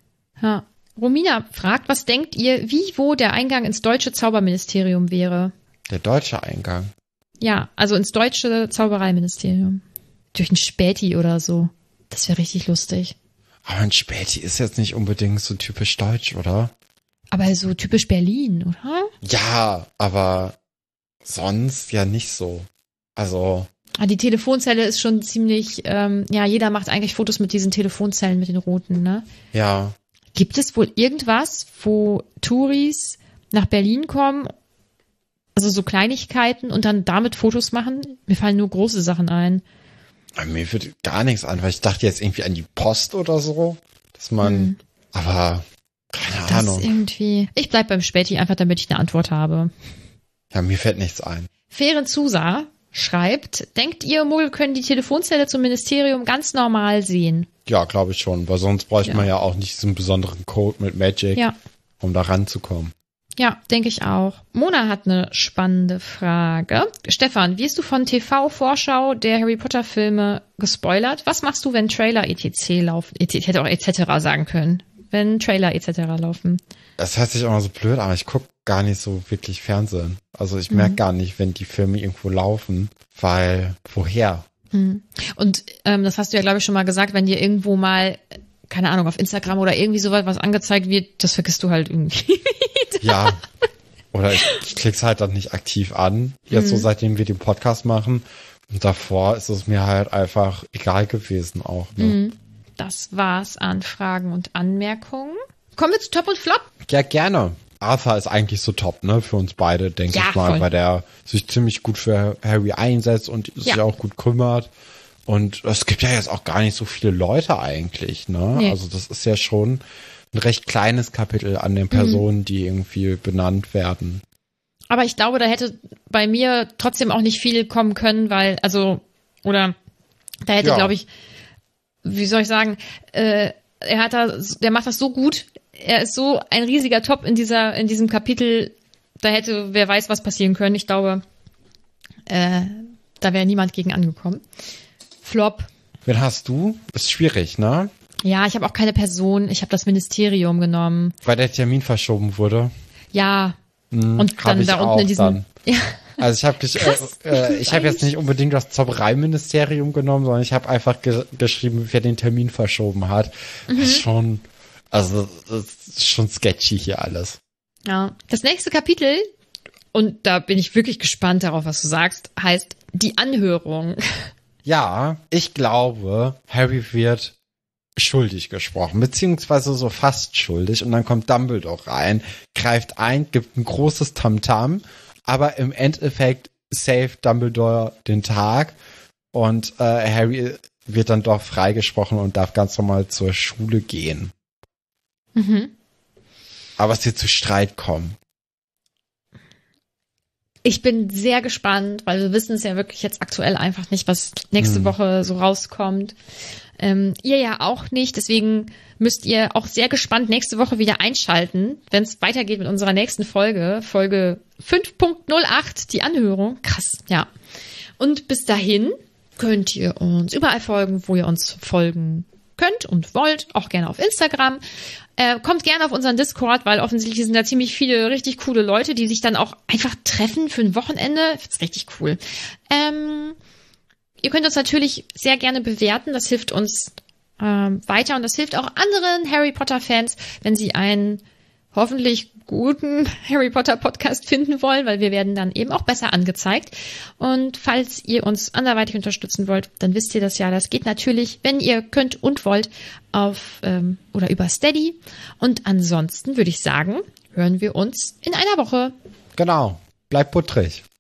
Ja. Romina fragt, was denkt ihr, wie, wo der Eingang ins deutsche Zauberministerium wäre? Der deutsche Eingang? Ja, also ins deutsche Zaubereiministerium. Durch ein Späti oder so. Das wäre richtig lustig. Aber ein Späti ist jetzt nicht unbedingt so typisch deutsch, oder? Aber so typisch Berlin, oder? Ja, aber sonst ja nicht so. Also. Ah, die Telefonzelle ist schon ziemlich, ähm, ja, jeder macht eigentlich Fotos mit diesen Telefonzellen, mit den roten, ne? Ja. Gibt es wohl irgendwas, wo Touris nach Berlin kommen, also so Kleinigkeiten und dann damit Fotos machen? Mir fallen nur große Sachen ein. Mir wird gar nichts ein, weil ich dachte jetzt irgendwie an die Post oder so, dass man, hm. aber keine das Ahnung. Irgendwie. Ich bleib beim Späti, einfach damit ich eine Antwort habe. Ja, mir fällt nichts ein. Feren Zusa schreibt, denkt ihr, Muggel können die Telefonzelle zum Ministerium ganz normal sehen? Ja, glaube ich schon, weil sonst bräuchte ja. man ja auch nicht diesen besonderen Code mit Magic, ja. um da ranzukommen. Ja, denke ich auch. Mona hat eine spannende Frage. Stefan, wirst du von T V-Vorschau der Harry Potter Filme gespoilert? Was machst du, wenn Trailer et cetera laufen? Ich hätte auch et cetera sagen können. Wenn Trailer et cetera laufen. Das hört sich immer so blöd an, aber ich gucke gar nicht so wirklich Fernsehen. Also ich merke mhm. gar nicht, wenn die Filme irgendwo laufen, weil woher? Mhm. Und ähm, das hast du ja, glaube ich, schon mal gesagt, wenn dir irgendwo mal, keine Ahnung, auf Instagram oder irgendwie sowas was angezeigt wird, das vergisst du halt irgendwie. Ja, oder ich, ich klick's halt dann nicht aktiv an, jetzt mhm. so seitdem wir den Podcast machen. Und davor ist es mir halt einfach egal gewesen auch. Ne? Mhm. Das war's an Fragen und Anmerkungen. Kommen wir zu Top und Flop? Ja, gerne. Arthur ist eigentlich so top, ne, für uns beide, denke ja, ich mal, voll. weil der sich ziemlich gut für Harry einsetzt und sich ja. auch gut kümmert. Und es gibt ja jetzt auch gar nicht so viele Leute eigentlich, ne? Nee. Also das ist ja schon ein recht kleines Kapitel an den Personen, mhm. die irgendwie benannt werden. Aber ich glaube, da hätte bei mir trotzdem auch nicht viel kommen können, weil, also, oder da hätte, ja. glaube ich, wie soll ich sagen, äh, er hat da, der macht das so gut, er ist so ein riesiger Top in dieser, in diesem Kapitel, da hätte, wer weiß, was passieren können. Ich glaube, äh, da wäre niemand gegen angekommen. Flop. Wen hast du? Ist schwierig, ne? Ja, ich habe auch keine Person, ich habe das Ministerium genommen. Weil der Termin verschoben wurde. Ja. Hm, und dann da unten in diesem... Ja. Also ich habe äh, äh, ich habe jetzt nicht unbedingt das Zaubereiministerium genommen, sondern ich habe einfach ge- geschrieben, wer den Termin verschoben hat. Mhm. Das ist schon, also das ist schon sketchy hier alles. Ja, das nächste Kapitel, und da bin ich wirklich gespannt darauf, was du sagst, heißt die Anhörung. Ja, ich glaube, Harry wird schuldig gesprochen, beziehungsweise so fast schuldig, und dann kommt Dumbledore rein, greift ein, gibt ein großes Tamtam, aber im Endeffekt saved Dumbledore den Tag und äh, Harry wird dann doch freigesprochen und darf ganz normal zur Schule gehen. Mhm. Aber es wird zu Streit kommen. Ich bin sehr gespannt, weil wir wissen es ja wirklich jetzt aktuell einfach nicht, was nächste hm. Woche so rauskommt. Ähm, ihr ja auch nicht, deswegen müsst ihr auch sehr gespannt nächste Woche wieder einschalten, wenn es weitergeht mit unserer nächsten Folge, Folge fünf Punkt null acht, die Anhörung. Krass, ja. Und bis dahin könnt ihr uns überall folgen, wo ihr uns folgen könnt und wollt, auch gerne auf Instagram. Äh, kommt gerne auf unseren Discord, weil offensichtlich sind da ziemlich viele richtig coole Leute, die sich dann auch einfach treffen für ein Wochenende. Ich find's richtig cool. Ähm, ihr könnt uns natürlich sehr gerne bewerten, das hilft uns ähm, weiter und das hilft auch anderen Harry Potter Fans, wenn sie einen hoffentlich guten Harry Potter Podcast finden wollen, weil wir werden dann eben auch besser angezeigt. Und falls ihr uns anderweitig unterstützen wollt, dann wisst ihr das ja. Das geht natürlich, wenn ihr könnt und wollt, auf ähm, oder über Steady. Und ansonsten würde ich sagen, hören wir uns in einer Woche. Genau. Bleibt puttrig.